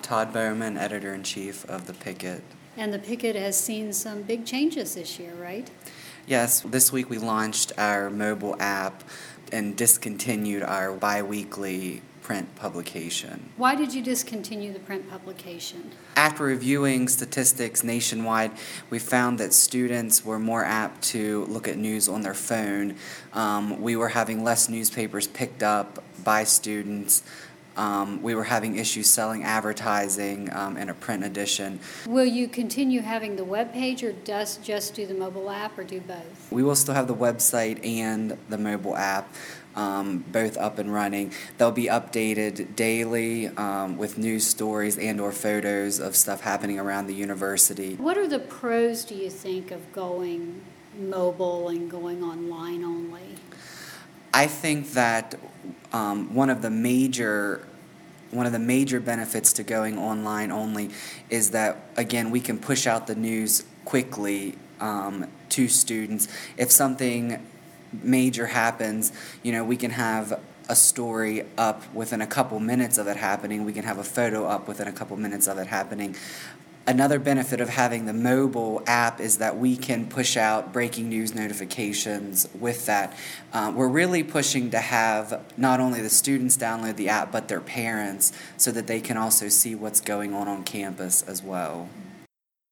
Todd Bowman, Editor-in-Chief of the Picket. And the Picket has seen some big changes this year, right? Yes, this week we launched our mobile app and discontinued our bi-weekly print publication. Why did you discontinue the print publication? After reviewing statistics nationwide, we found that students were more apt to look at news on their phone. We were having less newspapers picked up by students. We were having issues selling advertising in a print edition. Will you continue having the web page, or just do the mobile app, or do both? We will still have the website and the mobile app both up and running. They'll be updated daily with news stories and or photos of stuff happening around the university. What are the pros, do you think, of going mobile and going online only? I think that one of the major benefits to going online only is that, again, we can push out the news quickly to students. If something major happens, we can have a story up within a couple minutes of it happening. We can have a photo up within a couple minutes of it happening. Another benefit of having the mobile app is that we can push out breaking news notifications with that. We're really pushing to have not only the students download the app, but their parents, so that they can also see what's going on campus as well.